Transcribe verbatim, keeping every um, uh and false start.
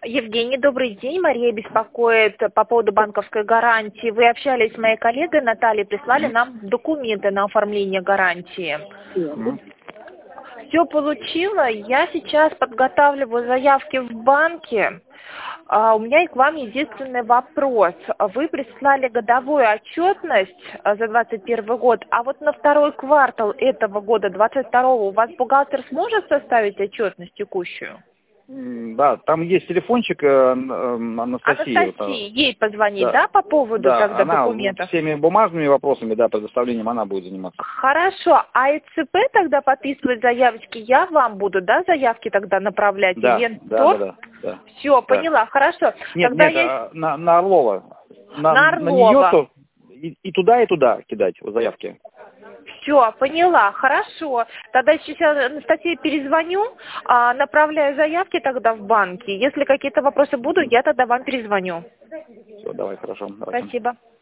Евгений, добрый день. Мария беспокоит по поводу банковской гарантии. Вы общались с моей коллегой Натальей, прислали нам документы на оформление гарантии. Мгм. Все получила. Я сейчас подготавливаю заявки в банке. А, у меня и к вам единственный вопрос. Вы прислали годовую отчетность а, за двадцать первый год, а вот на второй квартал этого года, двадцать второго, у вас бухгалтер сможет составить отчетность текущую? М, Да, там есть телефончик э, н- э, Анастасии. вот, э, Анастасии, ей позвонить, Да, да, по поводу да, тогда она вот документов? всеми бумажными вопросами, да, предоставлением она будет заниматься. Хорошо, а ИЦП тогда подписывать заявочки, я вам буду, да, заявки тогда направлять? Да, Ивент да, да, Тур? да, да. Все, да. поняла, хорошо. Нет, Тогда нет, я а, на, на Орлова. На, на на нее Орлова. то и, и туда, и туда кидать вот, заявки. Все, поняла, хорошо. Тогда сейчас Анастасии перезвоню, а, направляю заявки тогда в банки. Если какие-то вопросы будут, я тогда вам перезвоню. Все, давай, хорошо, давайте. Спасибо.